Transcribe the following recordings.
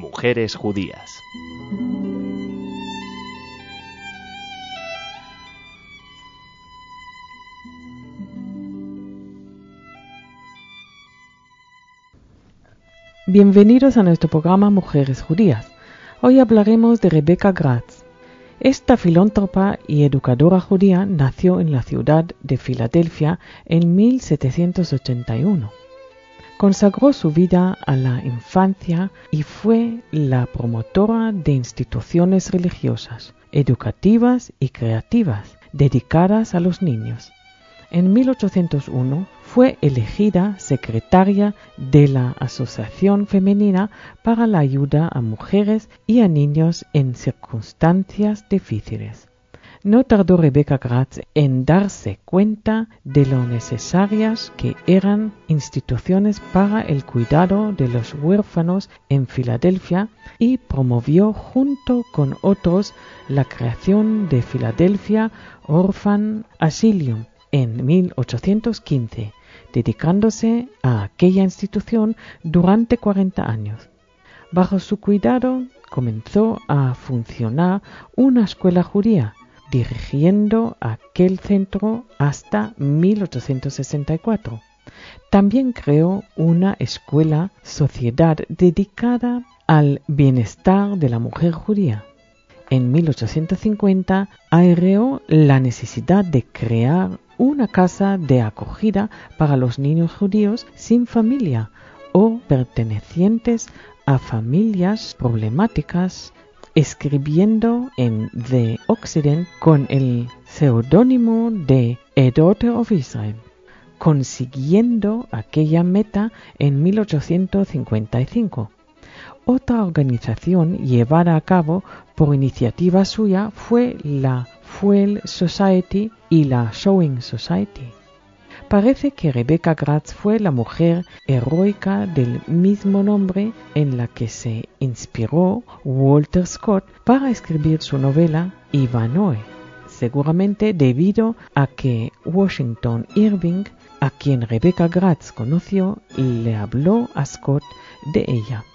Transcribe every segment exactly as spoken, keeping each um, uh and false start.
Mujeres judías. Bienvenidos a nuestro programa Mujeres Judías. Hoy hablaremos de Rebecca Gratz. Esta filántropa y educadora judía nació en la ciudad de Filadelfia en mil setecientos ochenta y uno. Consagró su vida a la infancia y fue la promotora de instituciones religiosas, educativas y creativas dedicadas a los niños. En mil ochocientos uno fue elegida secretaria de la Asociación Femenina para la Ayuda a Mujeres y a Niños en Circunstancias Difíciles. No tardó Rebecca Gratz en darse cuenta de lo necesarias que eran instituciones para el cuidado de los huérfanos en Filadelfia y promovió junto con otros la creación de Philadelphia Orphan Asylum en mil ochocientos quince, dedicándose a aquella institución durante cuarenta años. Bajo su cuidado comenzó a funcionar una escuela judía, dirigiendo aquel centro hasta mil ochocientos sesenta y cuatro. También creó una escuela sociedad dedicada al bienestar de la mujer judía. En mil ochocientos cincuenta aireó la necesidad de crear una casa de acogida para los niños judíos sin familia o pertenecientes a familias problemáticas, escribiendo en The Occident con el seudónimo de A Daughter of Israel, consiguiendo aquella meta en mil ochocientos cincuenta y cinco. Otra organización llevada a cabo por iniciativa suya fue la Fuel Society y la Sewing Society. Parece que Rebecca Gratz fue la mujer heroica del mismo nombre en la que se inspiró Walter Scott para escribir su novela Ivanhoe, seguramente debido a que Washington Irving, a quien Rebecca Gratz conoció, le habló a Scott de ella.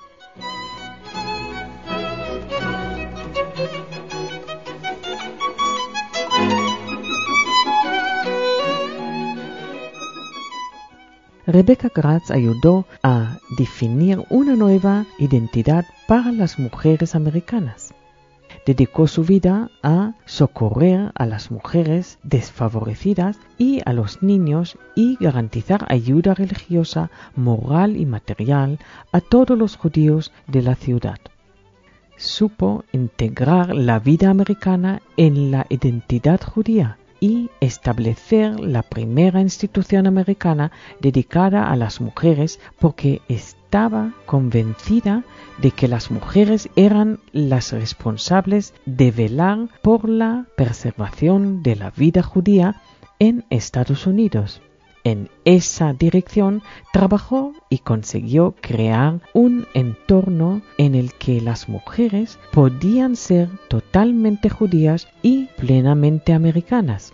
Rebecca Gratz ayudó a definir una nueva identidad para las mujeres americanas. Dedicó su vida a socorrer a las mujeres desfavorecidas y a los niños y garantizar ayuda religiosa, moral y material a todos los judíos de la ciudad. Supo integrar la vida americana en la identidad judía y establecer la primera institución americana dedicada a las mujeres porque estaba convencida de que las mujeres eran las responsables de velar por la preservación de la vida judía en Estados Unidos. En esa dirección trabajó y consiguió crear un entorno en el que las mujeres podían ser totalmente judías y plenamente americanas.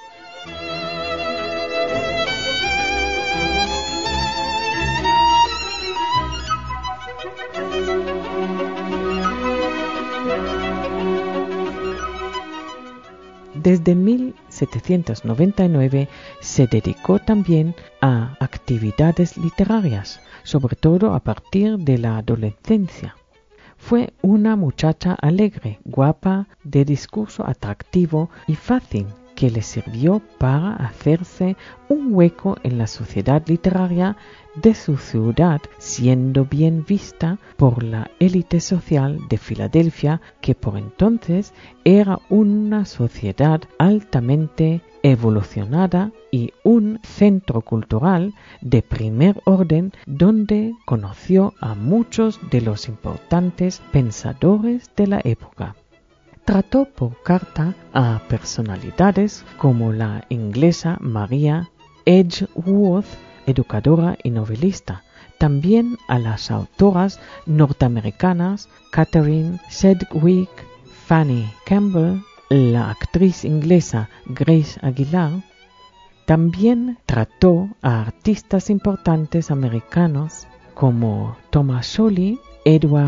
Desde mil setecientos noventa y nueve se dedicó también a actividades literarias, sobre todo a partir de la adolescencia. Fue una muchacha alegre, guapa, de discurso atractivo y fácil, que le sirvió para hacerse un hueco en la sociedad literaria de su ciudad, siendo bien vista por la élite social de Filadelfia, que por entonces era una sociedad altamente evolucionada y un centro cultural de primer orden donde conoció a muchos de los importantes pensadores de la época. Trató por carta a personalidades como la inglesa Maria Edgeworth, educadora y novelista, también a las autoras norteamericanas Catherine Sedgwick, Fanny Campbell, la actriz inglesa Grace Aguilar. También trató a artistas importantes americanos como Thomas Sholly, Edward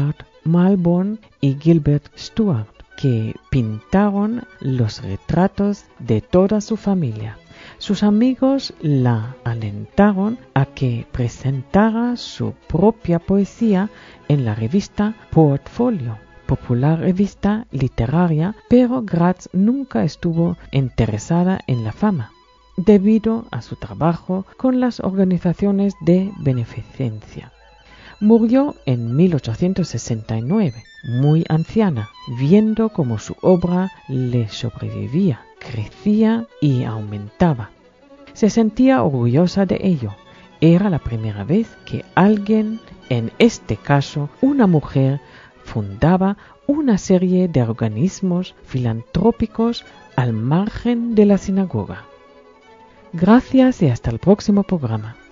Malborn y Gilbert Stuart, que pintaron los retratos de toda su familia. Sus amigos la alentaron a que presentara su propia poesía en la revista Portfolio, popular revista literaria, pero Gratz nunca estuvo interesada en la fama, debido a su trabajo con las organizaciones de beneficencia. Murió en mil ochocientos sesenta y nueve, muy anciana, viendo cómo su obra le sobrevivía, crecía y aumentaba. Se sentía orgullosa de ello. Era la primera vez que alguien, en este caso una mujer, fundaba una serie de organismos filantrópicos al margen de la sinagoga. Gracias y hasta el próximo programa.